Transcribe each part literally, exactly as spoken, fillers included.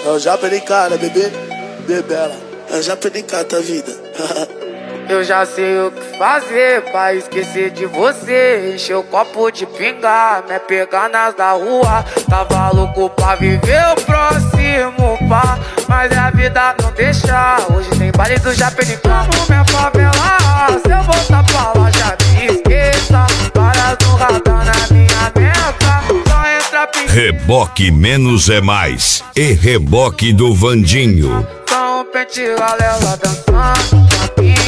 Eu já perdi cara, bebê, bebela. Eu já perdi cara, tua vida. Eu já sei o que fazer pra esquecer de você. Encher o copo de pinga, me pegar nas da rua. Tava louco pra viver o próximo pá, mas a vida não deixa. Hoje tem baile do Japeri como minha favela. Se eu voltar pra lá já me esqueça. Várias no radar na minha meta. Só entra piscina. Reboque menos é mais. E reboque do Vandinho. Só um pente galela dançando pra mim.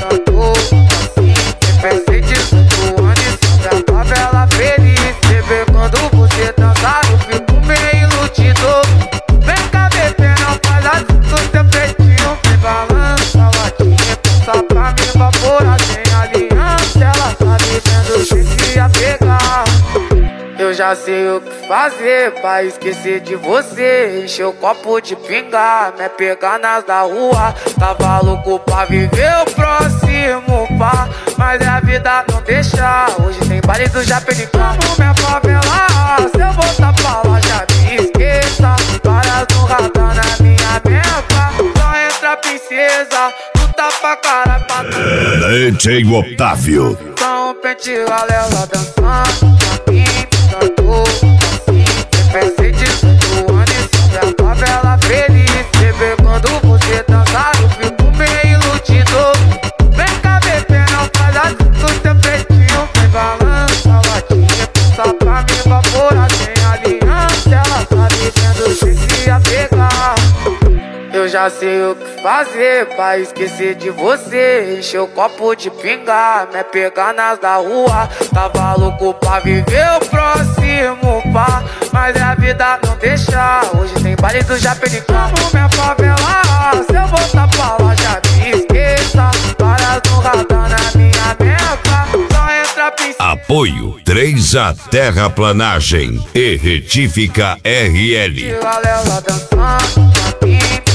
Assim, pensei disso do ano e sobre a favela feliz. Bebê, quando você dançar, eu fico meio iludido. Vem cá, bebê, não faz assim do teu peitinho. Vem balança a latinha, passa pra me evaporar. Sem aliança, ela tá me vendo se apegar. Eu já sei o que fazer pra esquecer de você. Encher o copo de pinga, me pegar nas da rua. Tava louco pra viver o próximo pá, mas a vida não deixa. Hoje tem baile do Japeri como minha favela. Se eu voltar pra lá já me esqueça. Várias no radar na minha meta. Só entra princesa, luta pra cara pra tudo. D J Otávio. Só um pente galela dançando pra mim. Assim, pensei disso do ano e sobre a favela feliz. Bebê, quando você dançar, eu fico meio iludido. Vem cá, bebê, não faz assim do teu peitinho. Vem balança a latinha, passa pra me evaporar. Sem aliança, ela tá me vendo se apegar. Eu já sei o que fazer pra esquecer de você. Encher o copo de pinga, me pegar nas da rua. Tava louco pra viver o próximo pá, mas a vida não deixa. Hoje tem baile do Japeri como minha favela. Se eu voltar pra lá já me esqueça. Várias no radar na minha meta. Só entra piscina. Apoio três A Terraplanagem e Retífica R L. Galela dançando pra mim.